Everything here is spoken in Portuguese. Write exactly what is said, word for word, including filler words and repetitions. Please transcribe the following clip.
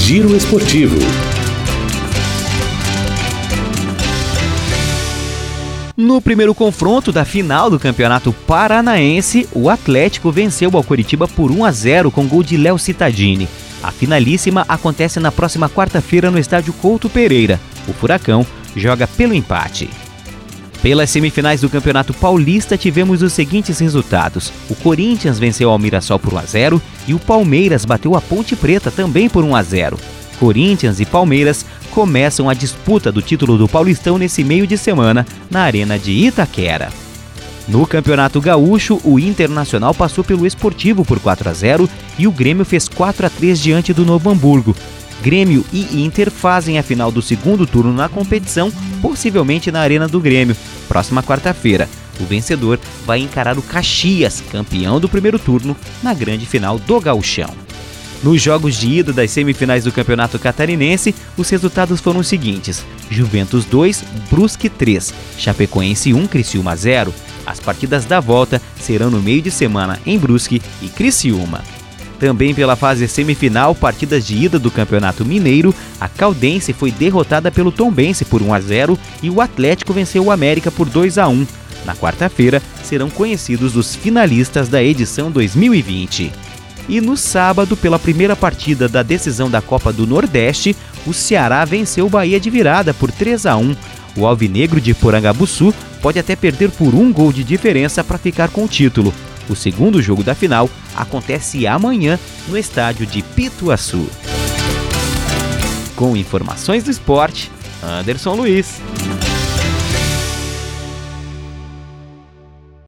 Giro Esportivo. No primeiro confronto da final do Campeonato Paranaense, o Atlético venceu ao Coritiba por um a zero com gol de Léo Cittadini. A finalíssima acontece na próxima quarta-feira no estádio Couto Pereira. O Furacão joga pelo empate. Pelas semifinais do Campeonato Paulista, tivemos os seguintes resultados. O Corinthians venceu ao Mirassol por um a zero e o Palmeiras bateu a Ponte Preta também por um a zero. Corinthians e Palmeiras começam a disputa do título do Paulistão nesse meio de semana na Arena de Itaquera. No Campeonato Gaúcho, o Internacional passou pelo Esportivo por quatro a zero e o Grêmio fez quatro a três diante do Novo Hamburgo. Grêmio e Inter fazem a final do segundo turno na competição, possivelmente na Arena do Grêmio, próxima quarta-feira. O vencedor vai encarar o Caxias, campeão do primeiro turno, na grande final do Gauchão. Nos jogos de ida das semifinais do Campeonato Catarinense, os resultados foram os seguintes: Juventus dois, Brusque três, Chapecoense um, Criciúma zero. As partidas da volta serão no meio de semana em Brusque e Criciúma. Também pela fase semifinal, partidas de ida do Campeonato Mineiro, a Caldense foi derrotada pelo Tombense por um a zero e o Atlético venceu o América por dois a um. Na quarta-feira, serão conhecidos os finalistas da edição dois mil e vinte. E no sábado, pela primeira partida da decisão da Copa do Nordeste, o Ceará venceu o Bahia de virada por três a um. O alvinegro de Porangabuçu pode até perder por um gol de diferença para ficar com o título. O segundo jogo da final acontece amanhã no estádio de Pituaçu. Com informações do esporte, Anderson Luiz.